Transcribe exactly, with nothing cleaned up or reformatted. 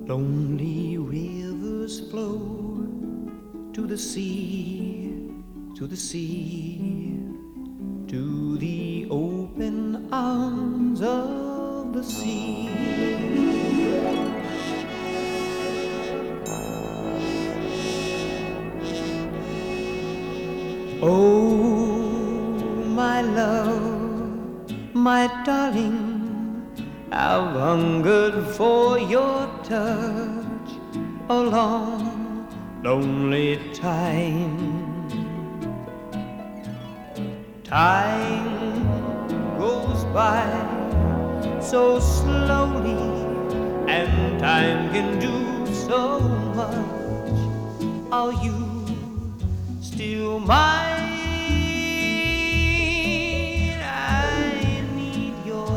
Lonely rivers flow to the sea, to the sea, to the open arms of the sea. Oh, my love, my darling, I've hungered for your touch a long, lonely time. Time goes by so slowly, and time can do so much. Are you still mine?